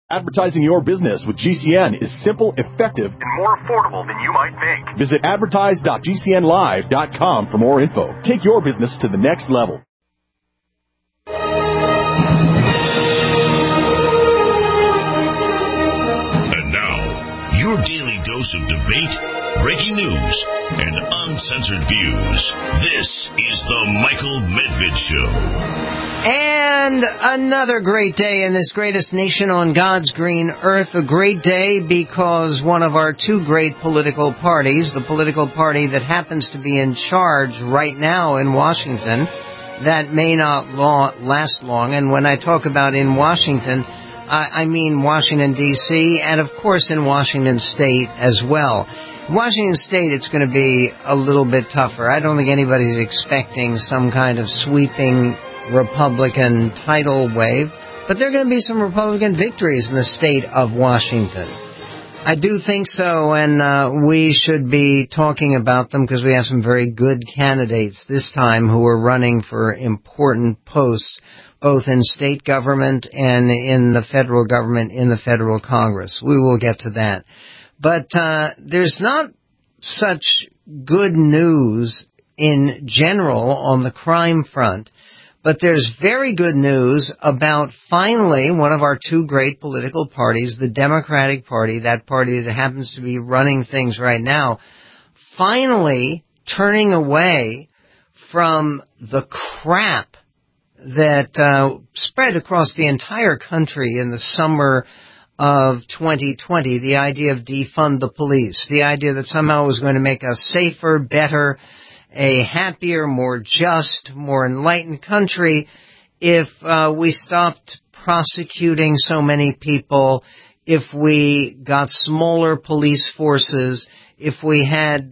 Advertising your business with GCN is simple, effective, and more affordable than you might think. Visit advertise.gcnlive.com for more info. Take your business to the next level. And now, your daily dose of debate, breaking news, and uncensored views. This is the Michael Medved Show. And another great day in this greatest nation on God's green earth. A great day because one of our two great political parties, the political party that happens to be in charge right now in Washington, that may not last long. And when I talk about in Washington, I mean Washington, D.C., and of course in Washington State as well. Washington State, it's going to be a little bit tougher. I don't think anybody's expecting some kind of sweeping Republican tidal wave, but there are going to be some Republican victories in the state of Washington. I do think so, and we should be talking about them because we have some very good candidates this time who are running for important posts, both in state government and in the federal government, in the federal Congress. We will get to that. But there's not such good news in general on the crime front. But there's very good news about finally one of our two great political parties, the Democratic Party, that party that happens to be running things right now, finally turning away from the crap that spread across the entire country in the summer of 2020, the idea of defund the police, the idea that somehow it was going to make us safer, better, a happier, more just, more enlightened country if we stopped prosecuting so many people, if we got smaller police forces, if we had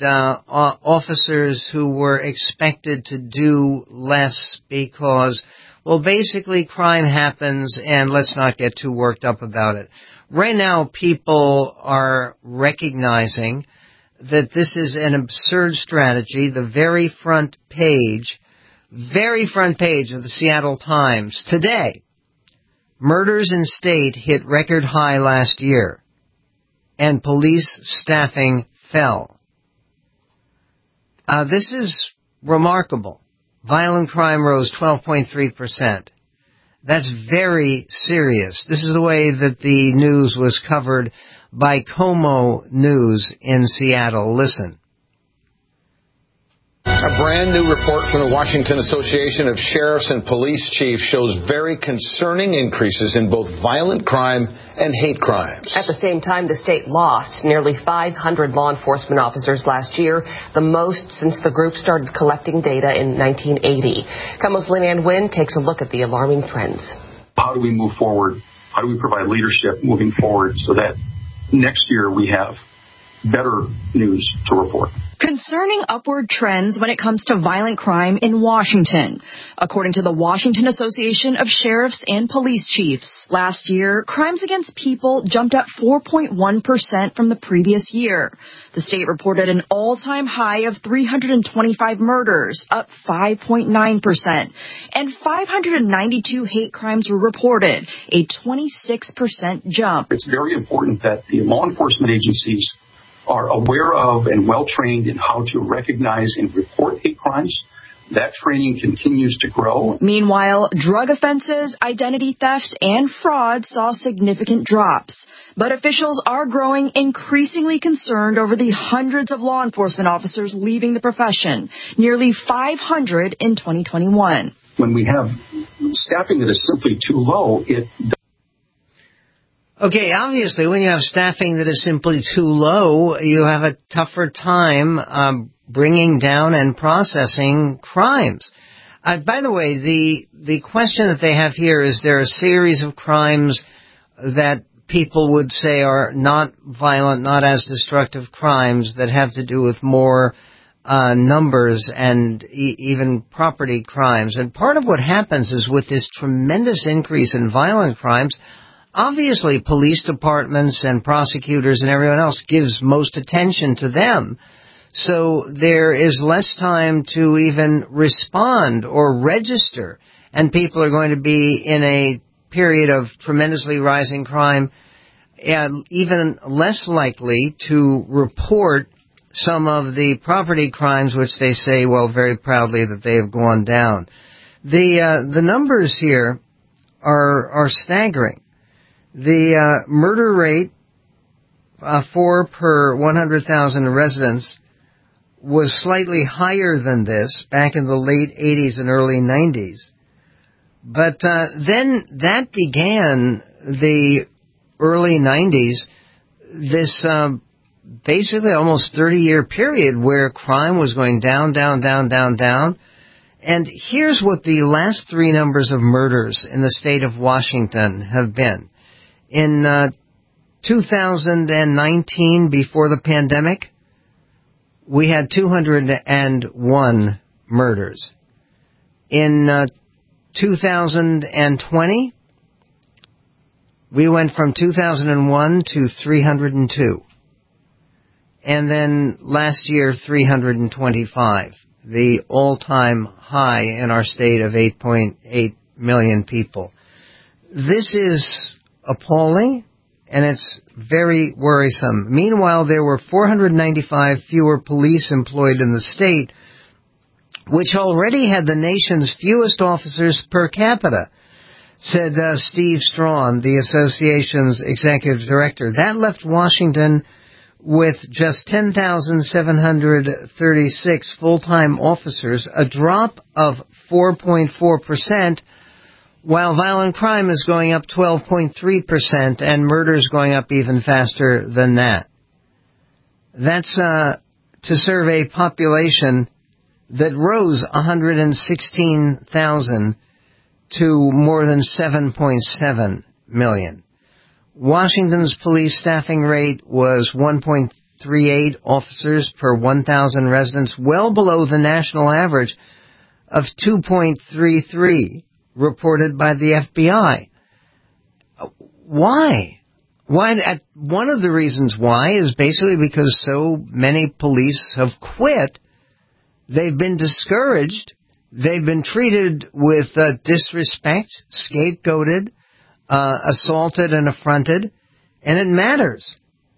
officers who were expected to do less because, well, basically crime happens and let's not get too worked up about it. Right now, people are recognizing that this is an absurd strategy. The very front page of the Seattle Times today, murders in state hit record high last year, and police staffing fell. This is remarkable. Violent crime rose 12.3%. That's very serious. This is the way that the news was covered by Como News in Seattle. Listen. A brand new report from the Washington Association of Sheriffs and Police Chiefs shows very concerning increases in both violent crime and hate crimes. At the same time, the state lost nearly 500 law enforcement officers last year, the most since the group started collecting data in 1980. Como's Lynn-Ann Wynn takes a look at the alarming trends. How do we move forward? How do we provide leadership moving forward so that next year we have better news to report? Concerning upward trends when it comes to violent crime in Washington. According to the Washington Association of Sheriffs and Police Chiefs, last year, crimes against people jumped up 4.1% from the previous year. The state reported an all-time high of 325 murders, up 5.9%, and 592 hate crimes were reported, a 26% jump. It's very important that the law enforcement agencies are aware of and well-trained in how to recognize and report hate crimes. That training continues to grow. Meanwhile, drug offenses, identity theft, and fraud saw significant drops. But officials are growing increasingly concerned over the hundreds of law enforcement officers leaving the profession, nearly 500 in 2021. When we have staffing that is simply too low, Okay, obviously, when you have staffing that is simply too low, you have a tougher time bringing down and processing crimes. By the way, the question that they have here is there a series of crimes that people would say are not violent, not as destructive crimes that have to do with more numbers and even property crimes. And part of what happens is with this tremendous increase in violent crimes, obviously police departments and prosecutors and everyone else gives most attention to them. So there is less time to even respond or register. And people are going to be in a period of tremendously rising crime, even less likely to report some of the property crimes, which they say, well, very proudly that they have gone down. The numbers here are staggering. The murder rate, 4 per 100,000 residents, was slightly higher than this back in the late 80s and early 90s. But then that began the early 90s, this basically almost 30-year period where crime was going down, down, down, down, down. And here's what the last 3 numbers of murders in the state of Washington have been. In 2019, before the pandemic, we had 201 murders. In 2020, we went from 2001 to 302. And then last year, 325, the all-time high in our state of 8.8 million people. This is appalling, and it's very worrisome. Meanwhile, there were 495 fewer police employed in the state, which already had the nation's fewest officers per capita, said Steve Strawn, the association's executive director. That left Washington with just 10,736 full-time officers, a drop of 4.4%, while violent crime is going up 12.3% and murders going up even faster than that. That's to serve a population that rose 116,000 to more than 7.7 million. Washington's police staffing rate was 1.38 officers per 1,000 residents, well below the national average of 2.33 reported by the FBI. Why? One of the reasons why is basically because so many police have quit. They've been discouraged. They've been treated with disrespect, scapegoated, assaulted and affronted, and it matters.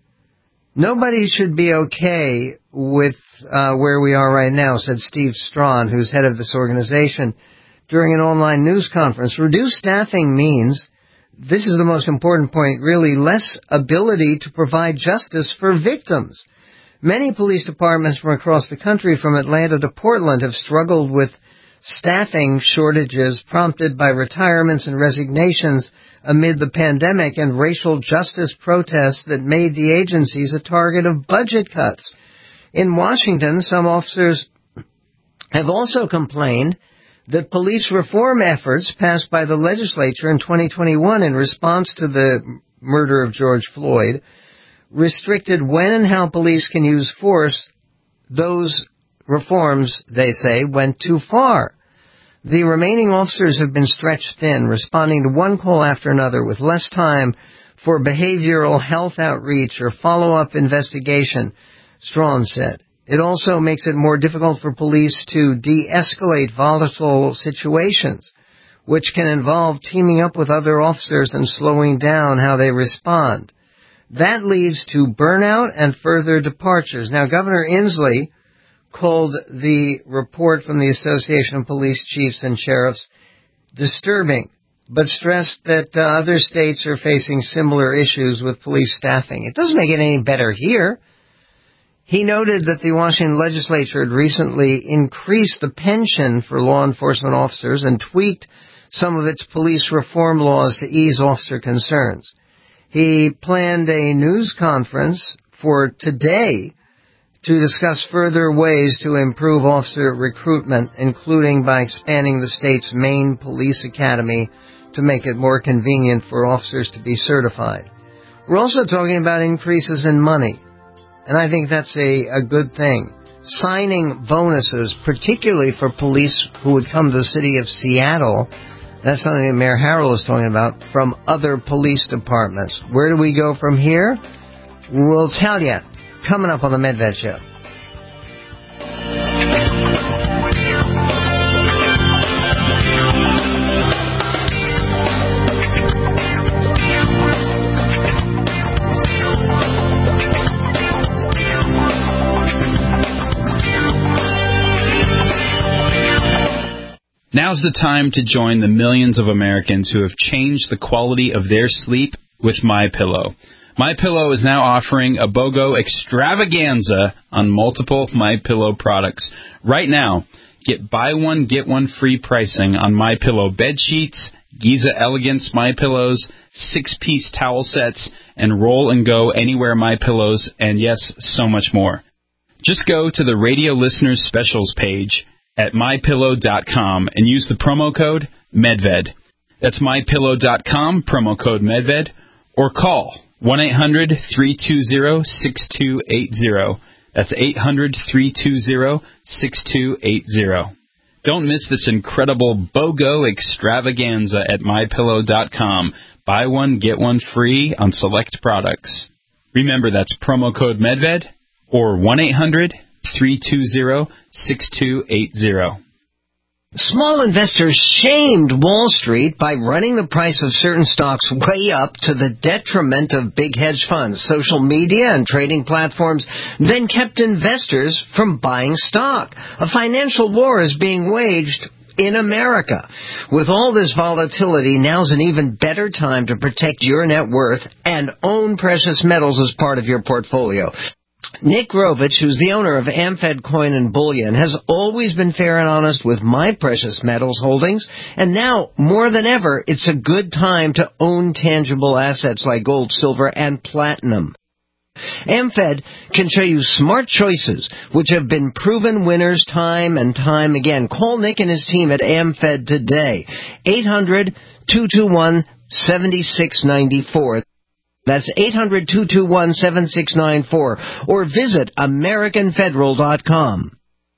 Nobody should be okay with where we are right now, said Steve Strawn, who's head of this organization, during an online news conference. Reduced staffing means, this is the most important point, really less ability to provide justice for victims. Many police departments from across the country, from Atlanta to Portland, have struggled with staffing shortages prompted by retirements and resignations amid the pandemic and racial justice protests that made the agencies a target of budget cuts. In Washington, some officers have also complained that police reform efforts passed by the legislature in 2021 in response to the murder of George Floyd restricted when and how police can use force. Those reforms, they say, went too far. The remaining officers have been stretched thin, responding to one call after another with less time for behavioral health outreach or follow-up investigation, Strawn said. It also makes it more difficult for police to de-escalate volatile situations, which can involve teaming up with other officers and slowing down how they respond. That leads to burnout and further departures. Now, Governor Inslee called the report from the Association of Police Chiefs and Sheriffs disturbing, but stressed that other states are facing similar issues with police staffing. It doesn't make it any better here. He noted that the Washington legislature had recently increased the pension for law enforcement officers and tweaked some of its police reform laws to ease officer concerns. He planned a news conference for today to discuss further ways to improve officer recruitment, including by expanding the state's main police academy to make it more convenient for officers to be certified. We're also talking about increases in money, and I think that's a good thing. Signing bonuses, particularly for police who would come to the city of Seattle. That's something that Mayor Harrell is talking about, from other police departments. Where do we go from here? We'll tell you, coming up on the Medved Show. Now's the time to join the millions of Americans who have changed the quality of their sleep with MyPillow. MyPillow is now offering a BOGO extravaganza on multiple MyPillow products. Right now, get buy one, get one free pricing on MyPillow bed sheets, Giza Elegance MyPillows, 6-piece towel sets, and Roll and Go Anywhere MyPillows, and yes, so much more. Just go to the Radio Listeners Specials page at MyPillow.com and use the promo code MEDVED. That's MyPillow.com, promo code MEDVED, or call 1-800-320-6280. That's 800-320-6280. Don't miss this incredible BOGO extravaganza at MyPillow.com. Buy one, get one free on select products. Remember, that's promo code MEDVED or 1-800-320-6280. Small investors shamed Wall Street by running the price of certain stocks way up to the detriment of big hedge funds. Social media and trading platforms then kept investors from buying stock. A financial war is being waged in America. With all this volatility, now's an even better time to protect your net worth and own precious metals as part of your portfolio. Nick Rovich, who's the owner of AmFed Coin and Bullion, has always been fair and honest with my precious metals holdings, and now, more than ever, it's a good time to own tangible assets like gold, silver, and platinum. AmFed can show you smart choices, which have been proven winners time and time again. Call Nick and his team at AmFed today. 800-221-7694. That's 800-221-7694. Or visit AmericanFederal.com.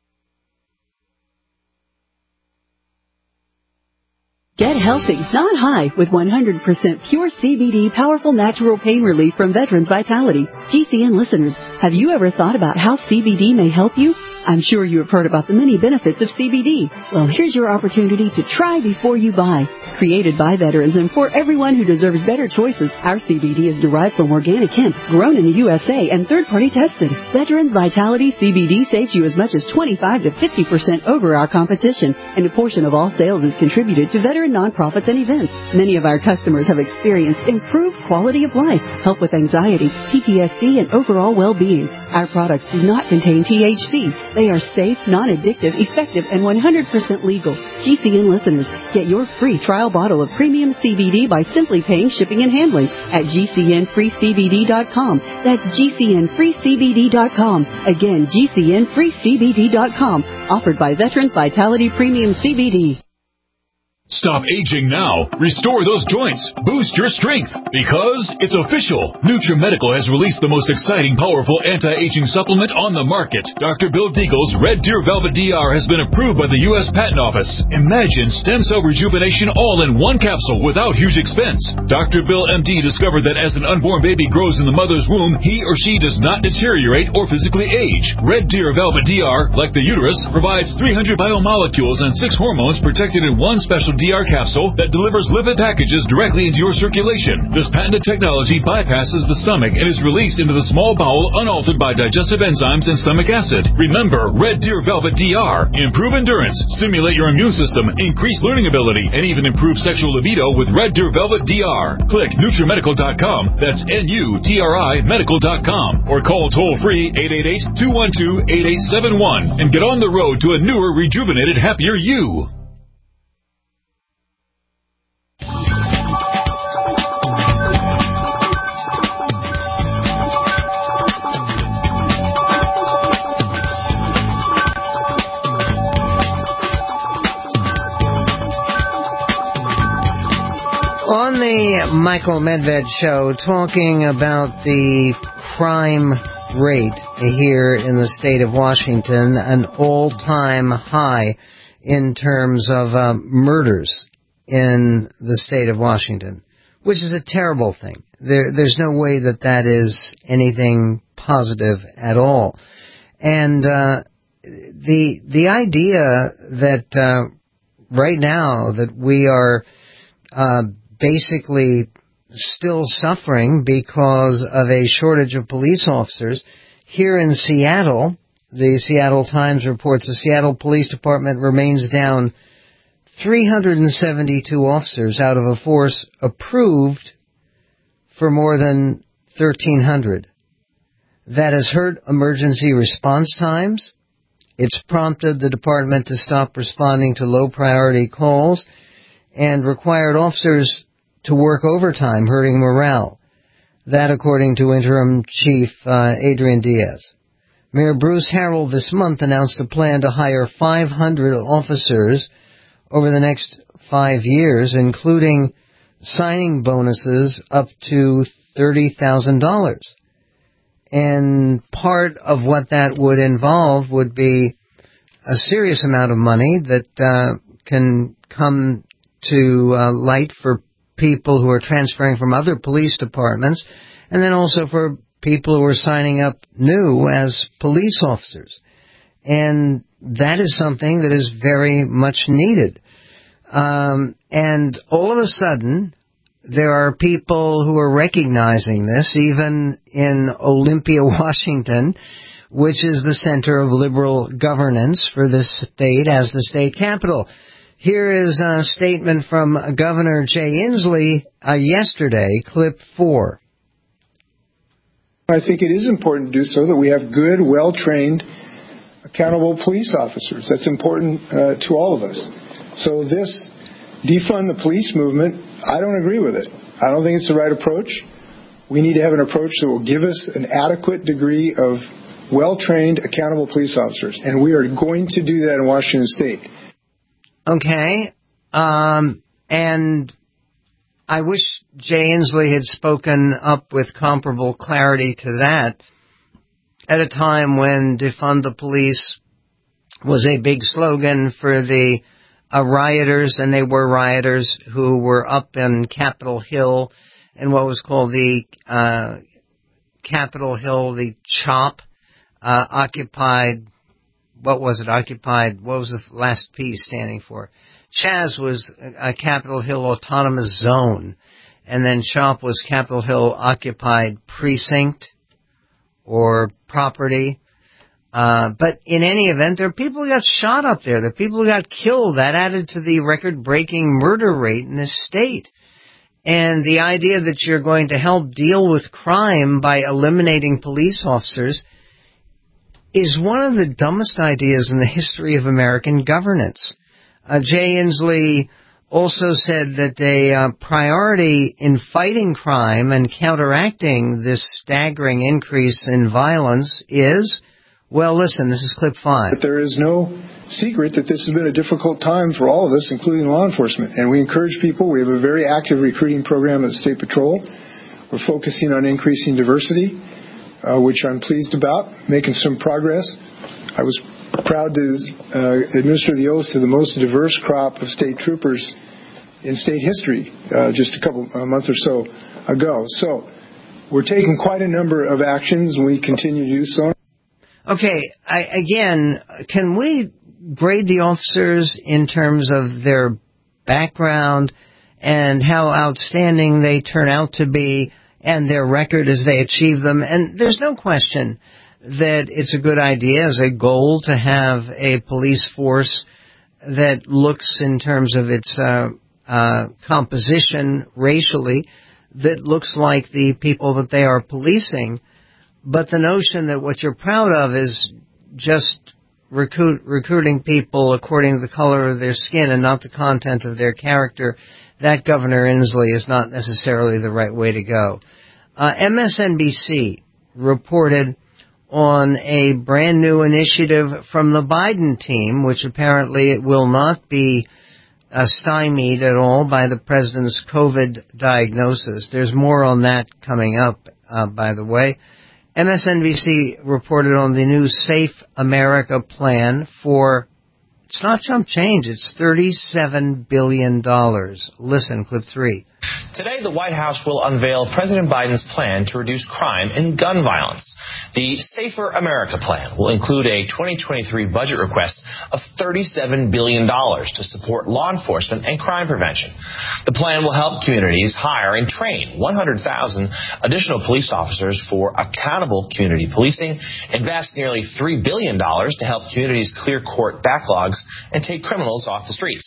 Get healthy, not high, with 100% pure CBD powerful natural pain relief from Veterans Vitality. GCN listeners, have you ever thought about how CBD may help you? I'm sure you have heard about the many benefits of CBD. Well, here's your opportunity to try before you buy. Created by veterans and for everyone who deserves better choices, our CBD is derived from organic hemp, grown in the USA, and third-party tested. Veterans Vitality CBD saves you as much as 25 to 50% over our competition, and a portion of all sales is contributed to veteran nonprofits and events. Many of our customers have experienced improved quality of life, help with anxiety, PTSD, and overall well-being. Our products do not contain THC. They are safe, non-addictive, effective, and 100% legal. GCN listeners, get your free trial bottle of premium CBD by simply paying shipping and handling at GCNFreeCBD.com. That's GCNFreeCBD.com. Again, GCNFreeCBD.com. Offered by Veterans Vitality Premium CBD. Stop aging now. Restore those joints. Boost your strength. Because it's official. NutriMedical has released the most exciting, powerful anti-aging supplement on the market. Dr. Bill Deagle's Red Deer Velvet DR has been approved by the U.S. Patent Office. Imagine stem cell rejuvenation all in one capsule without huge expense. Dr. Bill MD discovered that as an unborn baby grows in the mother's womb, he or she does not deteriorate or physically age. Red Deer Velvet DR, like the uterus, provides 300 biomolecules and 6 hormones protected in one special DR capsule that delivers lipid packages directly into your circulation. This patented technology bypasses the stomach and is released into the small bowel unaltered by digestive enzymes and stomach acid. Remember, Red Deer Velvet DR. Improve endurance, stimulate your immune system, increase learning ability, and even improve sexual libido with Red Deer Velvet DR. Click NutriMedical.com. That's NUTRI Medical.com. Or call toll-free 888-212-8871 and get on the road to a newer, rejuvenated, happier you. On the Michael Medved Show, talking about the crime rate here in the state of Washington, an all-time high in terms of murders in the state of Washington, which is a terrible thing. There's no way that is anything positive at all. And the idea that right now that we are basically still suffering because of a shortage of police officers. Here in Seattle, the Seattle Times reports the Seattle Police Department remains down 372 officers out of a force approved for more than 1,300. That has hurt emergency response times. It's prompted the department to stop responding to low-priority calls and required officers to work overtime, hurting morale. That, according to Interim Chief Adrian Diaz. Mayor Bruce Harrell this month announced a plan to hire 500 officers over the next 5 years, including signing bonuses up to $30,000. And part of what that would involve would be a serious amount of money that can come to light for people who are transferring from other police departments, and then also for people who are signing up new as police officers. And that is something that is very much needed. And all of a sudden, there are people who are recognizing this, even in Olympia, Washington, which is the center of liberal governance for this state as the state capital. Here is a statement from Governor Jay Inslee yesterday, clip 4. I think it is important to do so that we have good, well-trained, accountable police officers. That's important to all of us. So this defund the police movement, I don't agree with it. I don't think it's the right approach. We need to have an approach that will give us an adequate degree of well-trained, accountable police officers. And we are going to do that in Washington State. Okay. And I wish Jay Inslee had spoken up with comparable clarity to that at a time when defund the police was a big slogan for the rioters, and they were rioters who were up in Capitol Hill and what was called the Capitol Hill, the CHOP, occupied, what was the last P standing for? CHAZ was a Capitol Hill Autonomous Zone, and then CHOP was Capitol Hill Occupied Precinct or Property. But in any event, there are people who got shot up there. There are people who got killed. That added to the record-breaking murder rate in this state. And the idea that you're going to help deal with crime by eliminating police officers is one of the dumbest ideas in the history of American governance. Jay Inslee also said that a priority in fighting crime and counteracting this staggering increase in violence is, well, listen, this is clip 5. But there is no secret that this has been a difficult time for all of us, including law enforcement. And we encourage people. We have a very active recruiting program at the State Patrol. We're focusing on increasing diversity, which I'm pleased about, making some progress. I was proud to administer the oath to the most diverse crop of state troopers in state history just a month or so ago. So we're taking quite a number of actions, and we continue to do so. Okay, again, can we grade the officers in terms of their background and how outstanding they turn out to be and their record as they achieve them? And there's no question that it's a good idea as a goal to have a police force that looks in terms of its composition racially, that looks like the people that they are policing. But the notion that what you're proud of is just recruiting people according to the color of their skin and not the content of their character, that, Governor Inslee, is not necessarily the right way to go. MSNBC reported on a brand new initiative from the Biden team, which apparently it will not be stymied at all by the president's COVID diagnosis. There's more on that coming up, by the way. MSNBC reported on the new Safe America plan for, it's not chump change, it's $37 billion. Listen, clip 3. Today, the White House will unveil President Biden's plan to reduce crime and gun violence. The Safer America plan will include a 2023 budget request of $37 billion to support law enforcement and crime prevention. The plan will help communities hire and train 100,000 additional police officers for accountable community policing, invest nearly $3 billion to help communities clear court backlogs, and take criminals off the streets.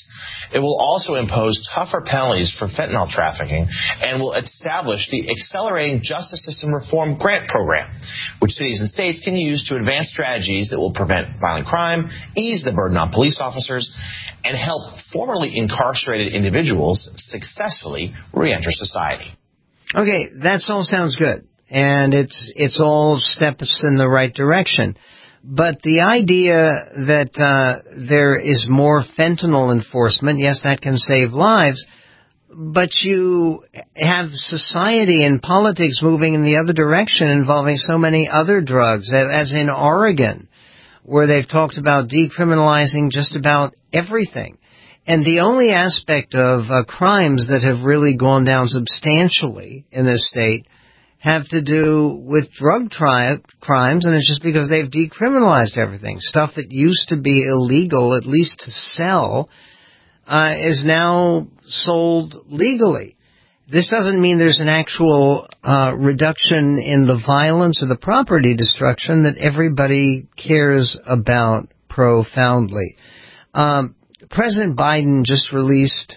It will also impose tougher penalties for fentanyl trafficking and will establish the Accelerating Justice System Reform Grant Program, which cities and states can use to advance strategies that will prevent violent crime, ease the burden on police officers, and help formerly incarcerated individuals successfully reenter society. Okay, that all sounds good, and it's all steps in the right direction. But the idea that there is more fentanyl enforcement, yes, that can save lives, but you have society and politics moving in the other direction involving so many other drugs, as in Oregon, where they've talked about decriminalizing just about everything. And the only aspect of crimes that have really gone down substantially in this state have to do with drug crimes, and it's just because they've decriminalized everything. Stuff that used to be illegal, at least to sell, is now sold legally. This doesn't mean there's an actual reduction in the violence or the property destruction that everybody cares about profoundly. President Biden just released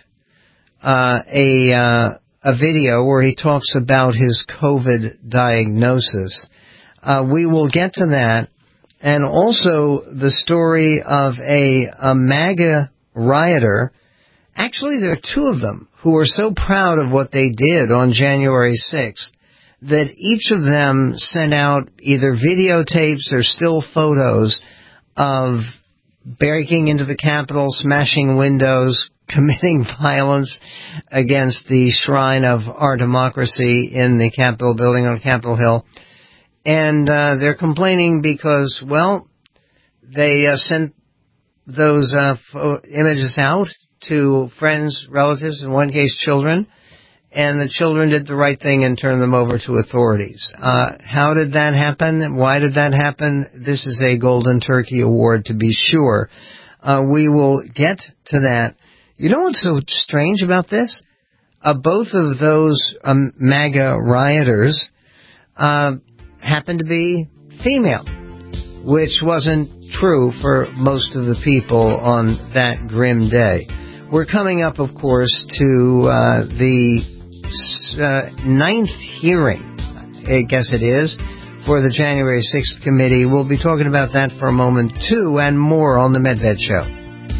a video where he talks about his COVID diagnosis. We will get to that, and also the story of a MAGA rioter. Actually, there are two of them who are so proud of what they did on January 6th that each of them sent out either videotapes or still photos of breaking into the Capitol, smashing windows, committing violence against the shrine of our democracy in the Capitol building on Capitol Hill. And they're complaining because, well, they sent those images out to friends, relatives, in one case children, and the children did the right thing and turned them over to authorities. How did that happen? Why did that happen? This is a Golden Turkey Award, to be sure. We will get to that. You know what's so strange about this? Both of those MAGA rioters happened to be female, which wasn't true for most of the people on that grim day. We're coming up, of course, to the ninth hearing, I guess it is, for the January 6th committee. We'll be talking about that for a moment, too, and more on the Medved Show.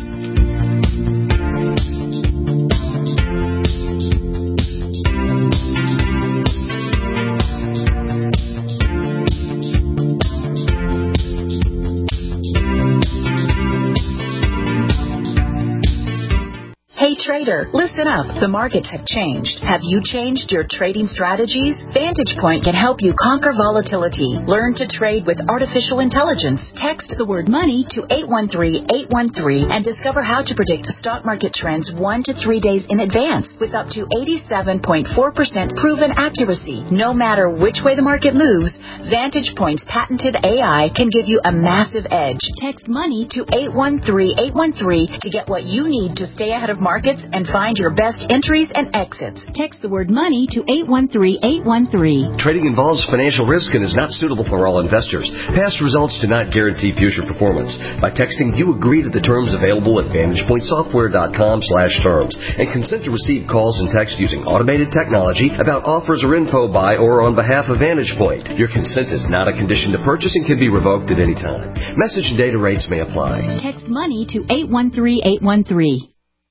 Hey trader, listen up. The markets have changed. Have you changed your trading strategies? Vantage Point can help you conquer volatility. Learn to trade with artificial intelligence. Text the word money to 813-813 and discover how to predict stock market trends 1 to 3 days in advance with up to 87.4% proven accuracy. No matter which way the market moves, Vantage Point's patented AI can give you a massive edge. Text money to 813-813 to get what you need to stay ahead of markets and find your best entries and exits. Text the word money to 813-813. Trading involves financial risk and is not suitable for all investors. Past results do not guarantee future performance. By texting, you agree to the terms available at VantagePointSoftware.com/terms and consent to receive calls and texts using automated technology about offers or info by or on behalf of Vantage Point. Your consent is not a condition to purchase and can be revoked at any time. Message and data rates may apply. Text money to 813-813.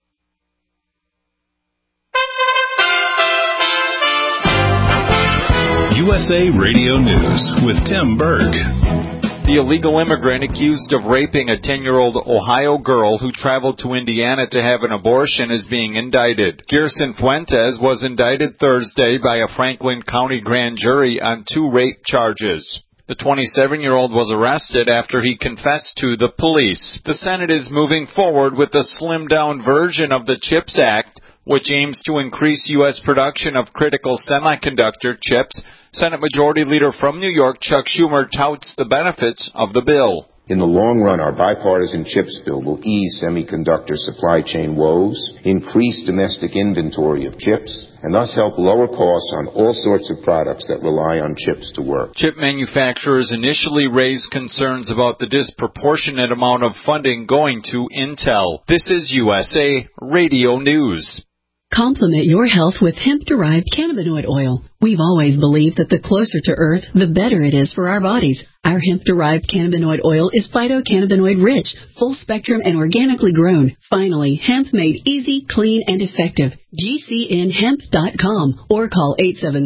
USA Radio News with Tim Berg. The illegal immigrant accused of raping a 10-year-old Ohio girl who traveled to Indiana to have an abortion is being indicted. Gerson Fuentes was indicted Thursday by a Franklin County grand jury on 2 rape charges. The 27-year-old was arrested after he confessed to the police. The Senate is moving forward with a slimmed-down version of the CHIPS Act, which aims to increase U.S. production of critical semiconductor chips. Senate Majority Leader from New York, Chuck Schumer, touts the benefits of the bill. In the long run, our bipartisan CHIPS bill will ease semiconductor supply chain woes, increase domestic inventory of chips, and thus help lower costs on all sorts of products that rely on chips to work. Chip manufacturers initially raised concerns about the disproportionate amount of funding going to Intel. This is USA Radio News. Complement your health with hemp-derived cannabinoid oil. We've always believed that the closer to Earth, the better it is for our bodies. Our hemp-derived cannabinoid oil is phytocannabinoid-rich, full-spectrum, and organically grown. Finally, hemp made easy, clean, and effective. GCNhemp.com or call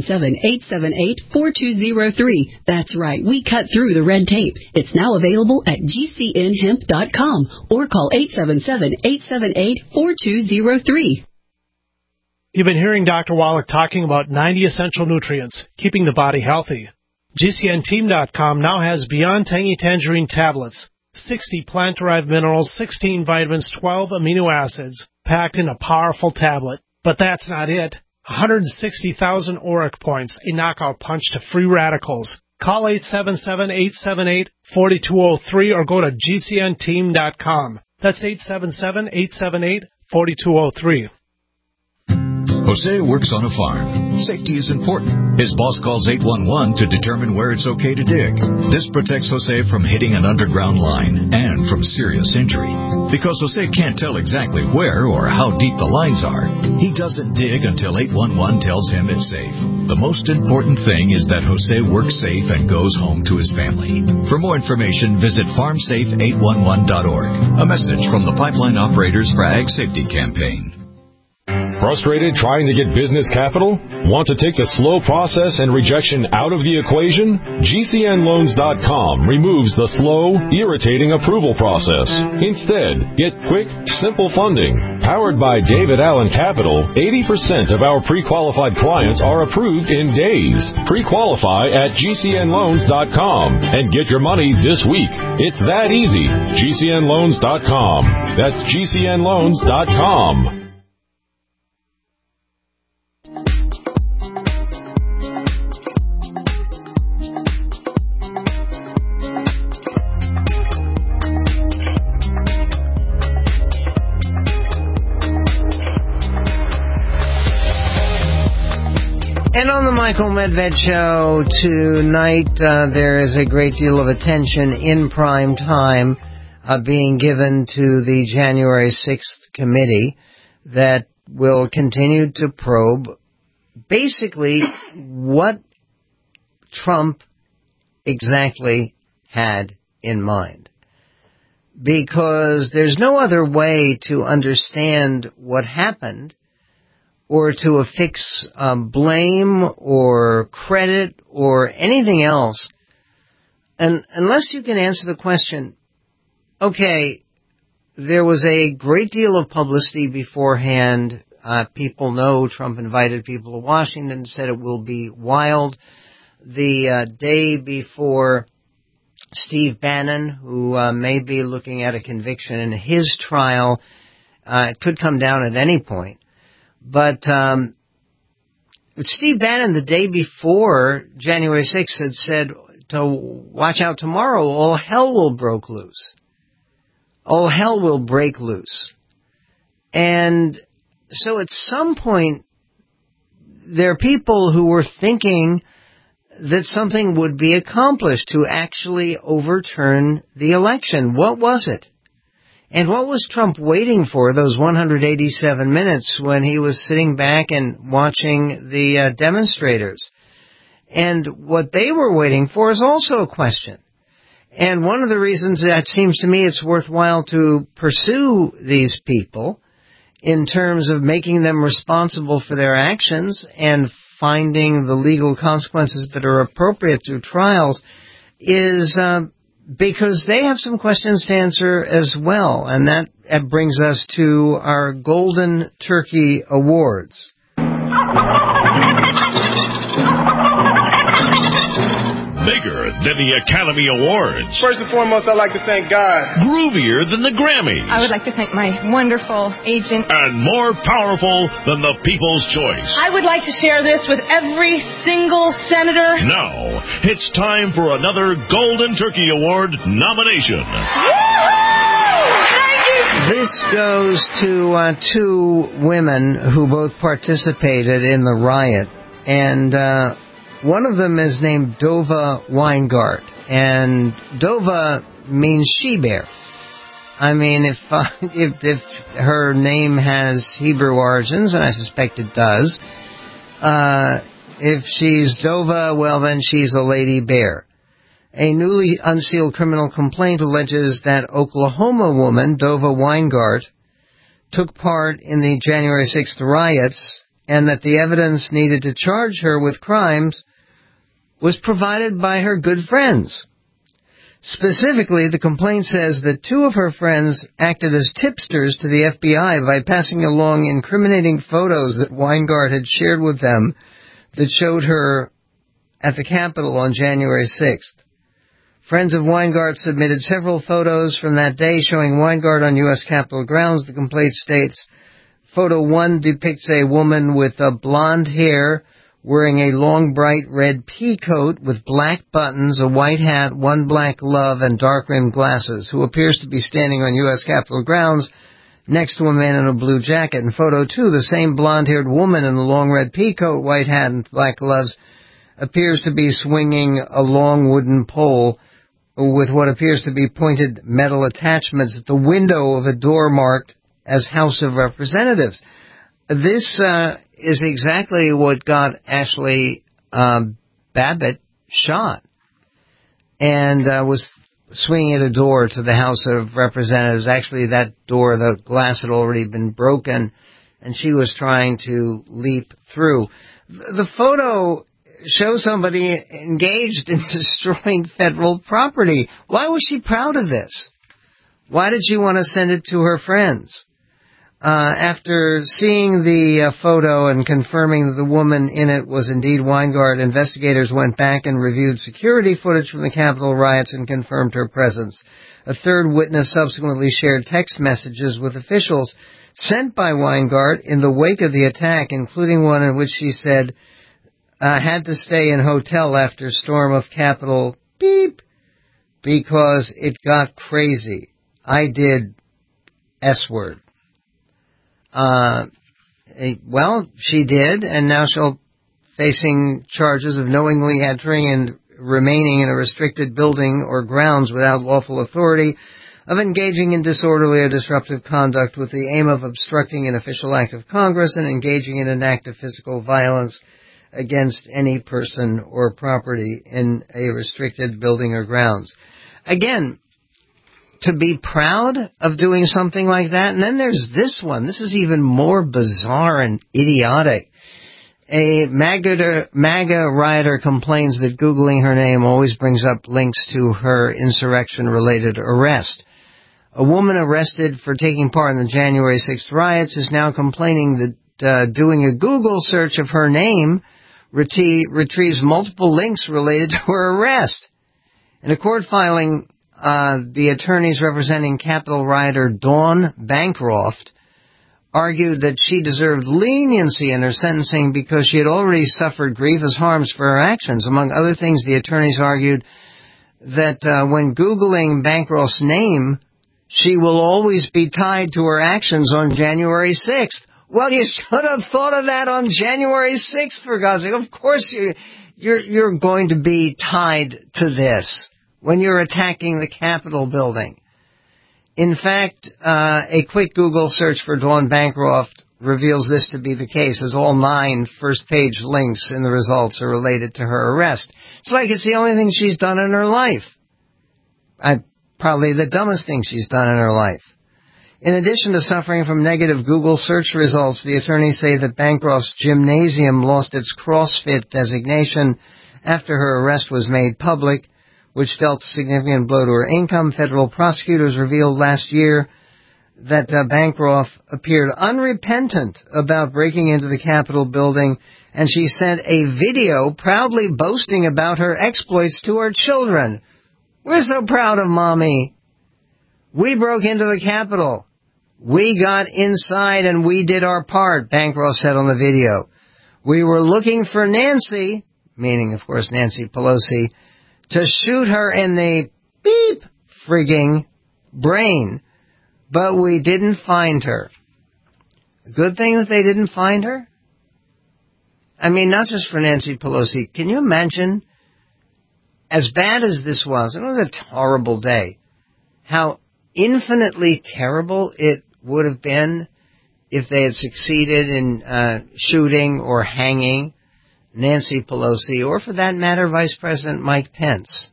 877-878-4203. That's right, we cut through the red tape. It's now available at GCNhemp.com or call 877-878-4203. You've been hearing Dr. Wallach talking about 90 essential nutrients, keeping the body healthy. GCNteam.com now has Beyond Tangy Tangerine tablets, 60 plant-derived minerals, 16 vitamins, 12 amino acids, packed in a powerful tablet. But that's not it. 160,000 auric points, a knockout punch to free radicals. Call 877-878-4203 or go to GCNteam.com. That's 877-878-4203. Jose works on a farm. Safety is important. His boss calls 811 to determine where it's okay to dig. This protects Jose from hitting an underground line and from serious injury. Because Jose can't tell exactly where or how deep the lines are, he doesn't dig until 811 tells him it's safe. The most important thing is that Jose works safe and goes home to his family. For more information, visit farmsafe811.org. A message from the Pipeline Operators for Ag Safety Campaign. Frustrated trying to get business capital? Want to take the slow process and rejection out of the equation? GCNloans.com removes the slow, irritating approval process. Instead, get quick, simple funding. Powered by David Allen Capital, 80% of our pre-qualified clients are approved in days. Pre-qualify at GCNloans.com and get your money this week. It's that easy. GCNloans.com. That's GCNloans.com. And on the Michael Medved Show tonight, there is a great deal of attention in prime time being given to the January 6th committee that will continue to probe basically what Trump exactly had in mind. Because there's no other way to understand what happened or to affix blame or credit or anything else, and unless you can answer the question, okay, there was a great deal of publicity beforehand. People know Trump invited people to Washington, said it will be wild. The day before, Steve Bannon, who may be looking at a conviction in his trial, it could come down at any point. But Steve Bannon, the day before January 6th, had said to watch out tomorrow, all hell will break loose. All hell will break loose. And so at some point, there are people who were thinking that something would be accomplished to actually overturn the election. What was it? And what was Trump waiting for those 187 minutes when he was sitting back and watching the demonstrators? And what they were waiting for is also a question. And one of the reasons that seems to me it's worthwhile to pursue these people in terms of making them responsible for their actions and finding the legal consequences that are appropriate through trials is because they have some questions to answer as well. And that brings us to our Golden Turkey Awards. Bigger than the Academy Awards. First and foremost, I'd like to thank God. Groovier than the Grammys. I would like to thank my wonderful agent. And more powerful than the People's Choice. I would like to share this with every single senator. Now, it's time for another Golden Turkey Award nomination. This goes to two women who both participated in the riot, and one of them is named Dova Weingart, and Dova means she-bear. I mean, if her name has Hebrew origins, and I suspect it does, if she's Dova, well, then she's a lady bear. A newly unsealed criminal complaint alleges that Oklahoma woman, Dova Weingart, took part in the January 6th riots, and that the evidence needed to charge her with crimes was provided by her good friends. Specifically, the complaint says that two of her friends acted as tipsters to the FBI by passing along incriminating photos that Weingart had shared with them that showed her at the Capitol on January 6th. Friends of Weingart submitted several photos from that day showing Weingart on U.S. Capitol grounds. The complaint states, Photo 1 depicts a woman with blonde hair wearing a long, bright red pea coat with black buttons, a white hat, one black glove, and dark-rimmed glasses, who appears to be standing on U.S. Capitol grounds next to a man in a blue jacket. In Photo 2, the same blonde-haired woman in the long red pea coat, white hat, and black gloves appears to be swinging a long wooden pole with what appears to be pointed metal attachments at the window of a door marked as House of Representatives. This is exactly what got Ashley Babbitt shot, and was swinging at a door to the House of Representatives. Actually, that door, the glass had already been broken, and she was trying to leap through. The photo shows somebody engaged in destroying federal property. Why was she proud of this? Why did she want to send it to her friends? After seeing the photo and confirming that the woman in it was indeed Weingart, investigators went back and reviewed security footage from the Capitol riots and confirmed her presence. A third witness subsequently shared text messages with officials sent by Weingart in the wake of the attack, including one in which she said, had to stay in hotel after storm of Capitol, beep, because it got crazy. I did S-word. Well, she did, and now she'll facing charges of knowingly entering and remaining in a restricted building or grounds without lawful authority, of engaging in disorderly or disruptive conduct with the aim of obstructing an official act of Congress, and engaging in an act of physical violence against any person or property in a restricted building or grounds. Again, to be proud of doing something like that. And then there's this one. This is even more bizarre and idiotic. A MAGA rioter complains that Googling her name always brings up links to her insurrection-related arrest. A woman arrested for taking part in the January 6th riots is now complaining that doing a Google search of her name retrieves multiple links related to her arrest. In a court filing, the attorneys representing Capitol rioter Dawn Bancroft argued that she deserved leniency in her sentencing because she had already suffered grievous harms for her actions. Among other things, the attorneys argued that when Googling Bancroft's name, she will always be tied to her actions on January 6th. Well, you should have thought of that on January 6th, for God's sake. Of course you're going to be tied to this when you're attacking the Capitol building. In fact, a quick Google search for Dawn Bancroft reveals this to be the case, as all 9 first-page links in the results are related to her arrest. It's like it's the only thing she's done in her life. Probably the dumbest thing she's done in her life. In addition to suffering from negative Google search results, the attorneys say that Bancroft's gymnasium lost its CrossFit designation after her arrest was made public, which dealt a significant blow to her income. Federal prosecutors revealed last year that Bancroft appeared unrepentant about breaking into the Capitol building, and she sent a video proudly boasting about her exploits to her children. We're so proud of Mommy. We broke into the Capitol. We got inside and we did our part, Bancroft said on the video. We were looking for Nancy, meaning, of course, Nancy Pelosi, to shoot her in the beep frigging brain, but we didn't find her. Good thing that they didn't find her? I mean, not just for Nancy Pelosi. Can you imagine, as bad as this was, it was a horrible day, how infinitely terrible it would have been if they had succeeded in shooting or hanging Nancy Pelosi, or for that matter, Vice President Mike Pence.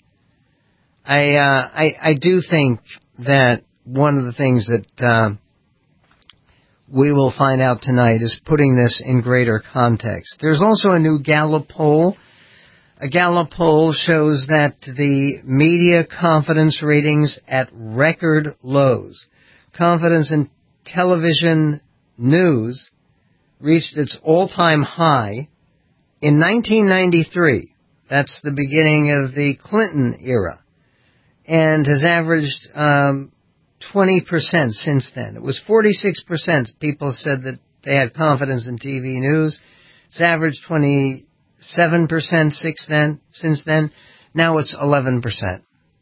I do think that one of the things that we will find out tonight is putting this in greater context. There's also a new Gallup poll. A Gallup poll shows that the media confidence ratings at record lows. Confidence in television news reached its all-time high in 1993. That's the beginning of the Clinton era, and has averaged 20% since then. It was 46% people said that they had confidence in TV news. It's averaged 27% since then. Now it's 11%.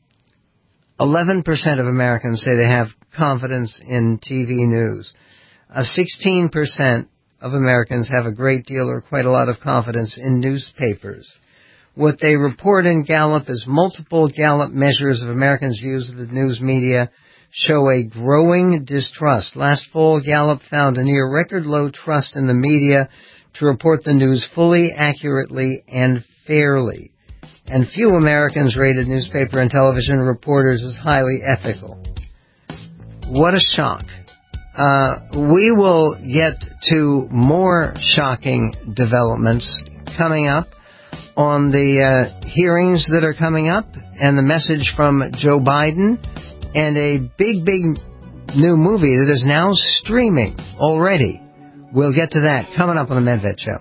11% of Americans say they have confidence in TV news. 16% of Americans have a great deal or quite a lot of confidence in newspapers. What they report in Gallup is multiple Gallup measures of Americans' views of the news media show a growing distrust. Last fall, Gallup found a near record low trust in the media to report the news fully, accurately, and fairly. And few Americans rated newspaper and television reporters as highly ethical. What a shock. We will get to more shocking developments coming up on the hearings that are coming up, and the message from Joe Biden, and a big new movie that is now streaming already. We'll get to that coming up on the Medved Show.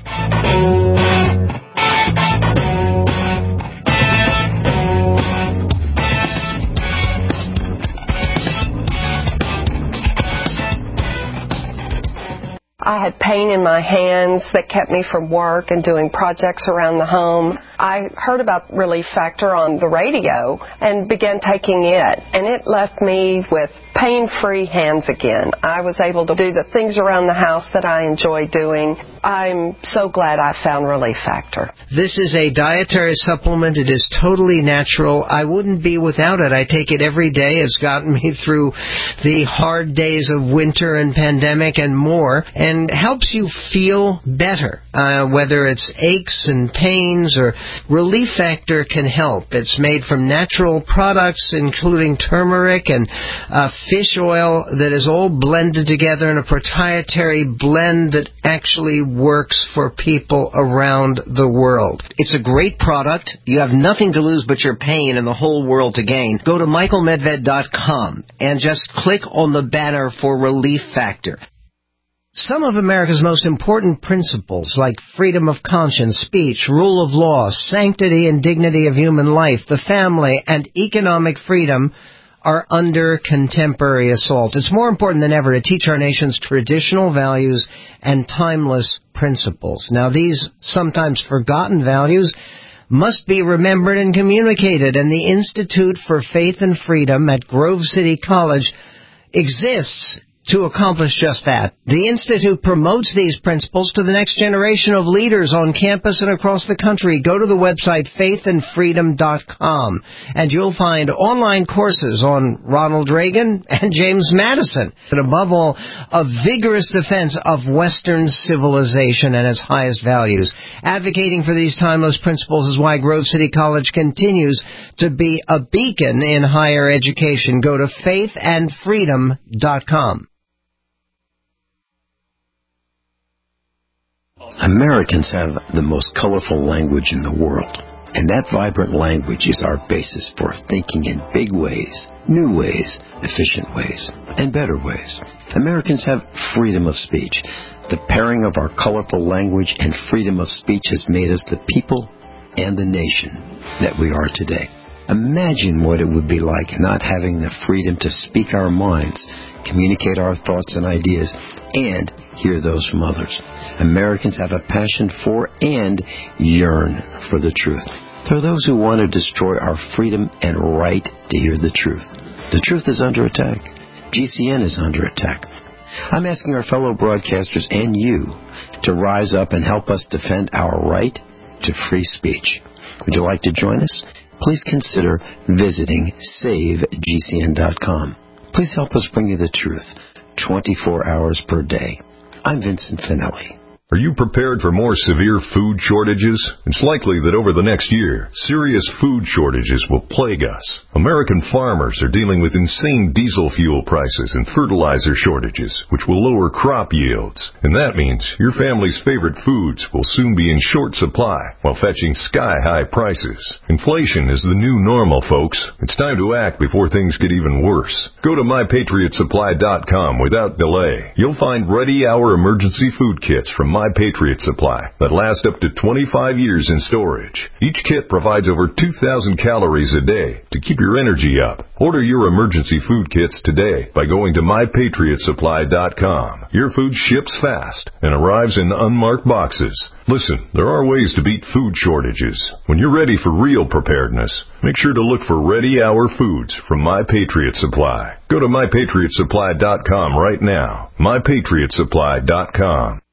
I had pain in my hands that kept me from work and doing projects around the home. I heard about Relief Factor on the radio and began taking it, and it left me with pain-free hands again. I was able to do the things around the house that I enjoy doing. I'm so glad I found Relief Factor. This is a dietary supplement. It is totally natural. I wouldn't be without it. I take it every day. It's gotten me through the hard days of winter and pandemic and more, and helps you feel better, whether it's aches and pains or Relief Factor can help. It's made from natural products, including turmeric and fish oil, that is all blended together in a proprietary blend that actually works for people around the world. It's a great product. You have nothing to lose but your pain and the whole world to gain. Go to michaelmedved.com and just click on the banner for Relief Factor. Some of America's most important principles, like freedom of conscience, speech, rule of law, sanctity and dignity of human life, the family, and economic freedom, are under contemporary assault. It's more important than ever to teach our nation's traditional values and timeless principles. Now, these sometimes forgotten values must be remembered and communicated, and the Institute for Faith and Freedom at Grove City College exists to accomplish just that. The Institute promotes these principles to the next generation of leaders on campus and across the country. Go to the website faithandfreedom.com, and you'll find online courses on Ronald Reagan and James Madison, and above all, a vigorous defense of Western civilization and its highest values. Advocating for these timeless principles is why Grove City College continues to be a beacon in higher education. Go to faithandfreedom.com. Americans have the most colorful language in the world. And that vibrant language is our basis for thinking in big ways, new ways, efficient ways, and better ways. Americans have freedom of speech. The pairing of our colorful language and freedom of speech has made us the people and the nation that we are today. Imagine what it would be like not having the freedom to speak our minds, communicate our thoughts and ideas, and hear those from others. Americans have a passion for and yearn for the truth. There are those who want to destroy our freedom and right to hear the truth. The truth is under attack. GCN is under attack. I'm asking our fellow broadcasters and you to rise up and help us defend our right to free speech. Would you like to join us? Please consider visiting SaveGCN.com. Please help us bring you the truth 24 hours per day. I'm Vincent Finelli. Are you prepared for more severe food shortages? It's likely that over the next year, serious food shortages will plague us. American farmers are dealing with insane diesel fuel prices and fertilizer shortages, which will lower crop yields. And that means your family's favorite foods will soon be in short supply while fetching sky-high prices. Inflation is the new normal, folks. It's time to act before things get even worse. Go to MyPatriotSupply.com without delay. You'll find ready-hour emergency food kits from My Patriot Supply that last up to 25 years in storage. Each kit provides over 2,000 calories a day to keep your energy up. Order your emergency food kits today by going to MyPatriotSupply.com. Your food ships fast and arrives in unmarked boxes. Listen, there are ways to beat food shortages. When you're ready for real preparedness, make sure to look for ready-hour foods from My Patriot Supply. Go to MyPatriotSupply.com right now. MyPatriotSupply.com.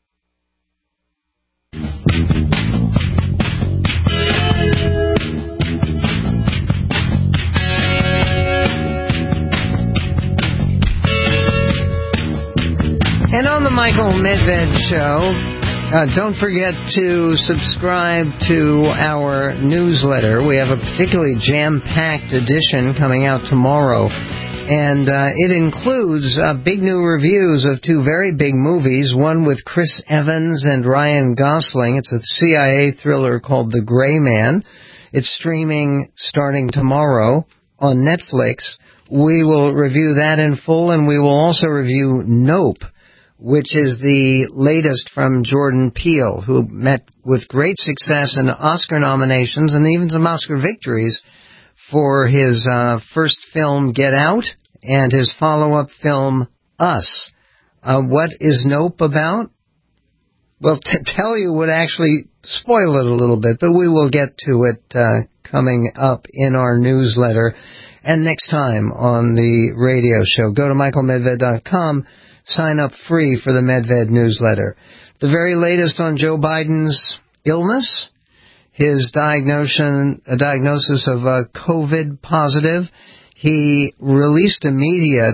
And on the Michael Medved Show, don't forget to subscribe to our newsletter. We have a particularly jam-packed edition coming out tomorrow. And it includes big new reviews of two very big movies, one with Chris Evans and Ryan Gosling. It's a CIA thriller called The Gray Man. It's streaming starting tomorrow on Netflix. We will review that in full, and we will also review Nope, which is the latest from Jordan Peele, who met with great success and Oscar nominations and even some Oscar victories for his first film, Get Out, and his follow-up film, Us. What is Nope about? Well, to tell you would actually spoil it a little bit, but we will get to it coming up in our newsletter and next time on the radio show. Go to michaelmedved.com, sign up free for the Medved newsletter. The very latest on Joe Biden's illness, his diagnosis of COVID positive. He released a video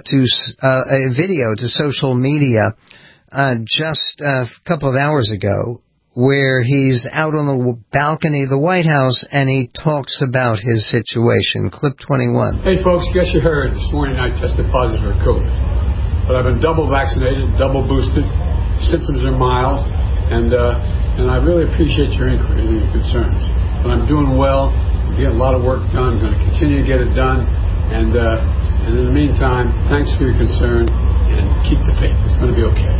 to social media just a couple of hours ago, where he's out on the balcony of the White House and he talks about his situation. Clip 21. Hey folks, guess you heard this morning I tested positive for COVID, but I've been double vaccinated, double boosted. Symptoms are mild, and I really appreciate your inquiries and your concerns. But I'm doing well. I'm getting a lot of work done. I'm going to continue to get it done. And in the meantime, thanks for your concern, and keep the faith. It's going to be okay.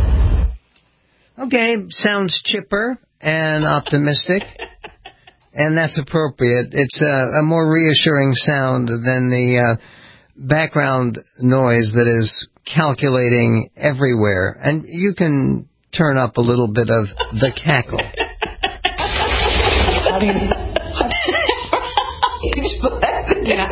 Okay, sounds chipper and optimistic, and that's appropriate. It's a more reassuring sound than the background noise that is calculating everywhere. And you can turn up a little bit of the cackle. How do you... Yeah.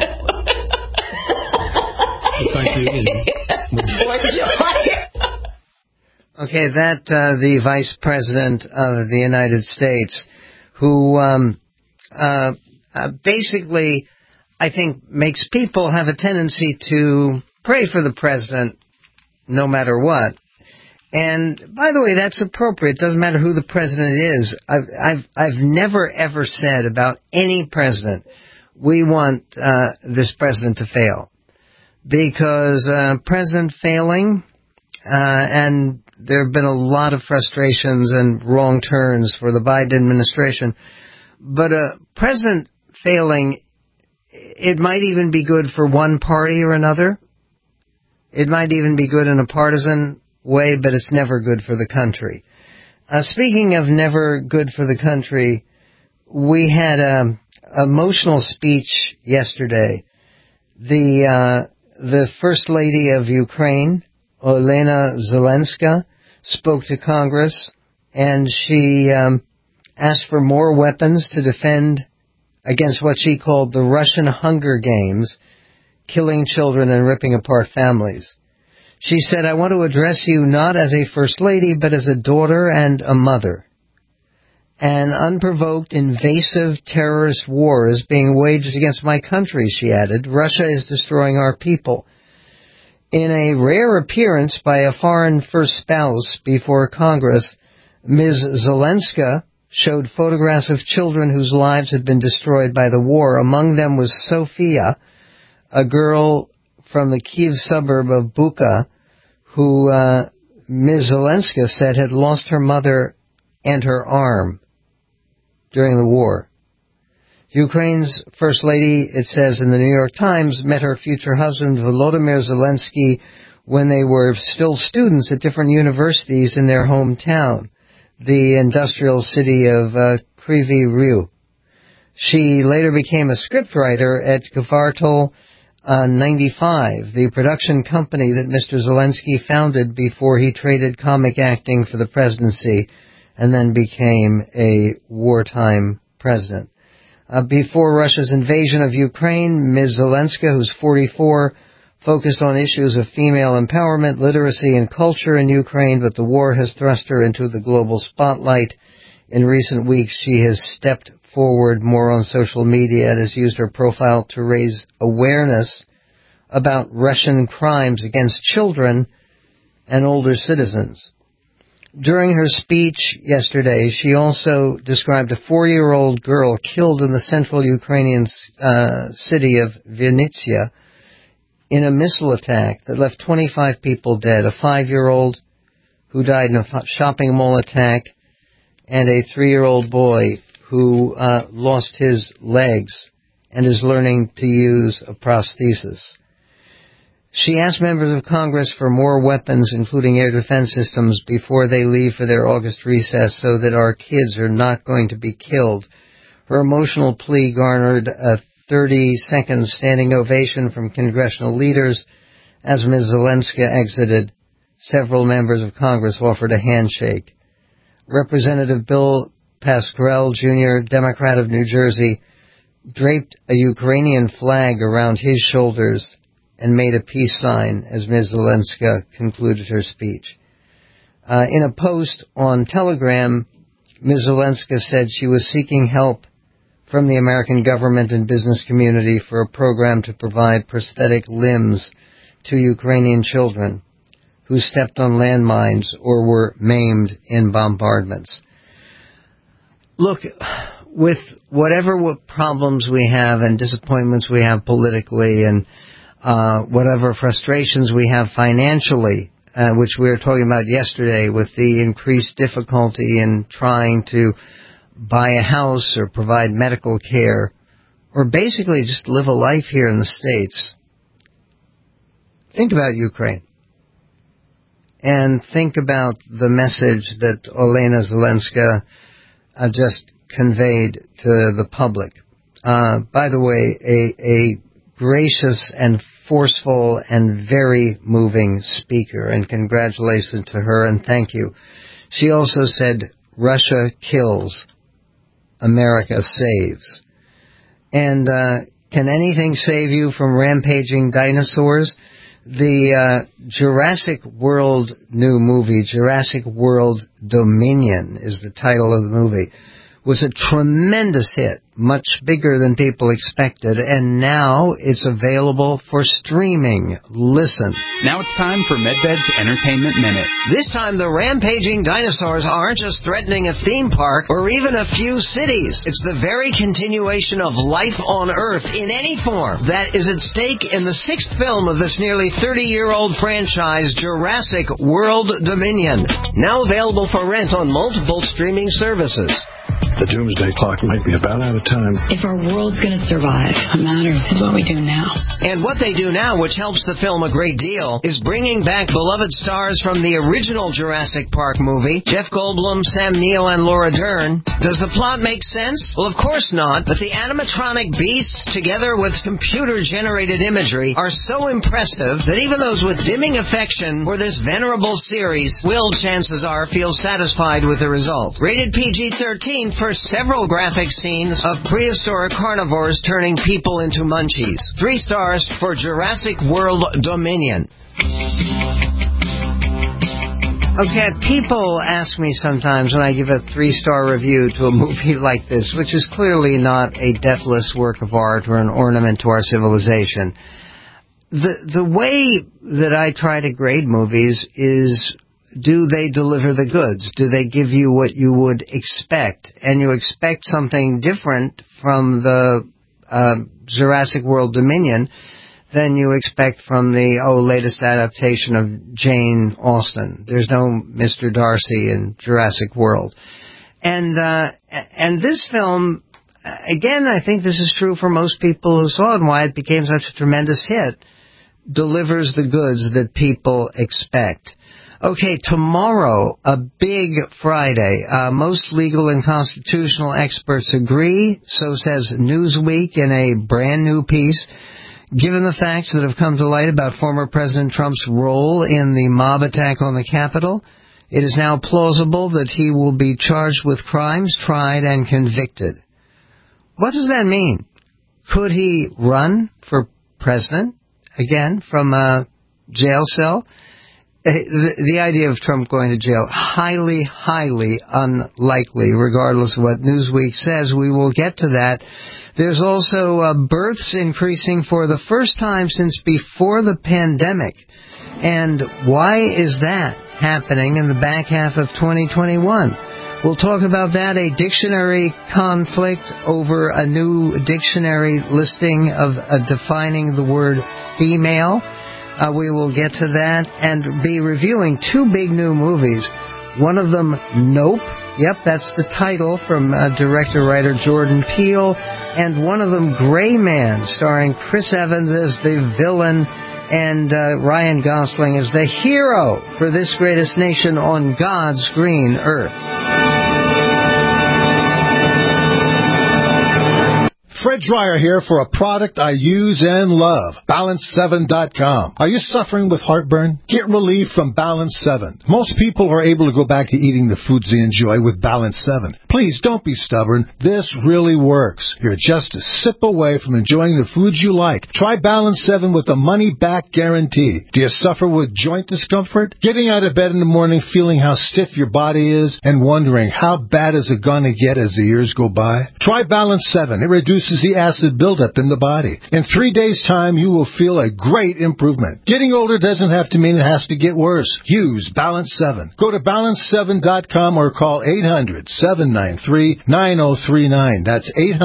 Okay, that the Vice President of the United States, who basically, I think, makes people have a tendency to pray for the president no matter what. And by the way, that's appropriate. It doesn't matter who the president is. I've never ever said about any president, we want this president to fail, because president failing, and there have been a lot of frustrations and wrong turns for the Biden administration, But a president failing, it might even be good for one party or another. It might even be good in a partisan way, but it's never good for the country. Speaking of never good for the country, we had an emotional speech yesterday. The First Lady of Ukraine, Olena Zelenska, spoke to Congress, and she asked for more weapons to defend against what she called the Russian Hunger Games, killing children and ripping apart families. She said, "I want to address you not as a First Lady, but as a daughter and a mother. An unprovoked, invasive terrorist war is being waged against my country," she added. "Russia is destroying our people." In a rare appearance by a foreign first spouse before Congress, Ms. Zelenska showed photographs of children whose lives had been destroyed by the war. Among them was Sofia, a girl from the Kyiv suburb of Bucha, who Ms. Zelenska said had lost her mother and her arm during the war. Ukraine's First Lady, it says in the New York Times, met her future husband Volodymyr Zelensky when they were still students at different universities in their hometown, the industrial city of Kryvyi Rih. She later became a scriptwriter at Kvartal 95, the production company that Mr. Zelensky founded before he traded comic acting for the presidency and then became a wartime president. Before Russia's invasion of Ukraine, Ms. Zelenska, who's 44, focused on issues of female empowerment, literacy, and culture in Ukraine, but the war has thrust her into the global spotlight. In recent weeks, she has stepped forward more on social media and has used her profile to raise awareness about Russian crimes against children and older citizens. During her speech yesterday, she also described a 4-year-old girl killed in the central Ukrainian city of Vinnytsia in a missile attack that left 25 people dead, a 5-year-old who died in a shopping mall attack, and a 3-year-old boy who lost his legs and is learning to use a prosthesis. She asked members of Congress for more weapons, including air defense systems, before they leave for their August recess so that our kids are not going to be killed. Her emotional plea garnered a 30-second standing ovation from congressional leaders. As Ms. Zelenska exited, several members of Congress offered a handshake. Representative Bill Pascrell, Jr., Democrat of New Jersey, draped a Ukrainian flag around his shoulders and made a peace sign as Ms. Zelenska concluded her speech. In a post on Telegram, Ms. Zelenska said she was seeking help from the American government and business community for a program to provide prosthetic limbs to Ukrainian children who stepped on landmines or were maimed in bombardments. Look, with whatever problems we have and disappointments we have politically and whatever frustrations we have financially, which we were talking about yesterday with the increased difficulty in trying to buy a house or provide medical care or basically just live a life here in the States, think about Ukraine. And think about the message that Olena Zelenska just conveyed to the public. By the way, a gracious and forceful and very moving speaker, and congratulations to her and thank you. She also said, Russia kills, America saves. And can anything save you from rampaging dinosaurs? The Jurassic World new movie, Jurassic World Dominion is the title of the movie, was a tremendous hit, much bigger than people expected, and now it's available for streaming. Listen. Now it's time for MedBed's Entertainment Minute. This time the rampaging dinosaurs aren't just threatening a theme park or even a few cities. It's the very continuation of life on Earth in any form that is at stake in the 6th film of this nearly 30-year-old franchise, Jurassic World Dominion. Now available for rent on multiple streaming services. The doomsday clock might be about out of time. If our world's going to survive, what matters is what we do now. And what they do now, which helps the film a great deal, is bringing back beloved stars from the original Jurassic Park movie, Jeff Goldblum, Sam Neill, and Laura Dern. Does the plot make sense? Well, of course not, but the animatronic beasts, together with computer-generated imagery, are so impressive that even those with dimming affection for this venerable series will, chances are, feel satisfied with the result. Rated PG-13 for several graphic scenes of prehistoric carnivores turning people into munchies. 3 stars for Jurassic World Dominion. Okay, people ask me sometimes when I give a 3-star review to a movie like this, which is clearly not a deathless work of art or an ornament to our civilization. The way that I try to grade movies is, do they deliver the goods? Do they give you what you would expect? And you expect something different from the Jurassic World Dominion than you expect from the latest adaptation of Jane Austen. There's no Mr. Darcy in Jurassic World. And this film, again, I think this is true for most people who saw it and why it became such a tremendous hit, delivers the goods that people expect. Okay, tomorrow, a big Friday. Most legal and constitutional experts agree, so says Newsweek in a brand new piece. Given the facts that have come to light about former President Trump's role in the mob attack on the Capitol, it is now plausible that he will be charged with crimes, tried, and convicted. What does that mean? Could he run for president again from a jail cell? The idea of Trump going to jail, highly, highly unlikely, regardless of what Newsweek says. We will get to that. There's also births increasing for the first time since before the pandemic. And why is that happening in the back half of 2021? We'll talk about that, a dictionary conflict over a new dictionary listing of defining the word female. We will get to that and be reviewing 2 big new movies. One of them, Nope. Yep, that's the title from director-writer Jordan Peele. And one of them, Gray Man, starring Chris Evans as the villain and Ryan Gosling as the hero for this greatest nation on God's green earth. Fred Dreyer here for a product I use and love, Balance7.com. Are you suffering with heartburn? Get relief from Balance 7. Most people are able to go back to eating the foods they enjoy with Balance 7. Please don't be stubborn. This really works. You're just a sip away from enjoying the foods you like. Try Balance 7 with a money-back guarantee. Do you suffer with joint discomfort? Getting out of bed in the morning feeling how stiff your body is and wondering how bad is it going to get as the years go by? Try Balance 7. It reduces the acid buildup in the body. In 3 days' time, you will feel a great improvement. Getting older doesn't have to mean it has to get worse. Use Balance 7. Go to Balance7.com or call 800-793-9039. That's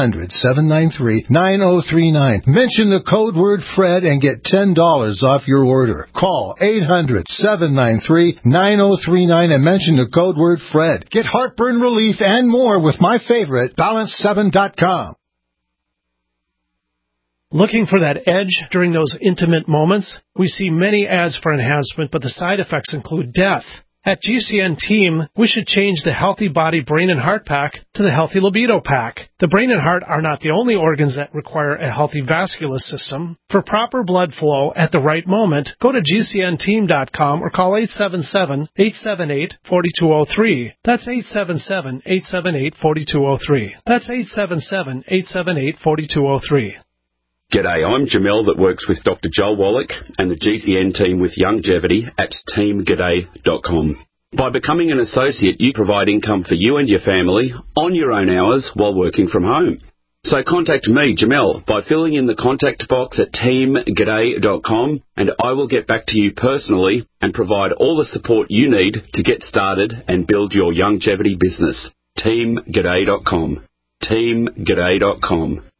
800-793-9039. Mention the code word Fred and get $10 off your order. Call 800-793-9039 and mention the code word Fred. Get heartburn relief and more with my favorite, Balance7.com. Looking for that edge during those intimate moments? We see many ads for enhancement, but the side effects include death. At GCN Team, we should change the Healthy Body Brain and Heart Pack to the Healthy Libido Pack. The brain and heart are not the only organs that require a healthy vascular system. For proper blood flow at the right moment, go to GCNteam.com or call 877-878-4203. That's 877-878-4203. That's 877-878-4203. G'day, I'm Jamel that works with Dr. Joel Wallach and the GCN team with Longevity at teamg'day.com. By becoming an associate, you provide income for you and your family on your own hours while working from home. So contact me, Jamel, by filling in the contact box at teamg'day.com and I will get back to you personally and provide all the support you need to get started and build your longevity business. teamg'day.com. teamg'day.com.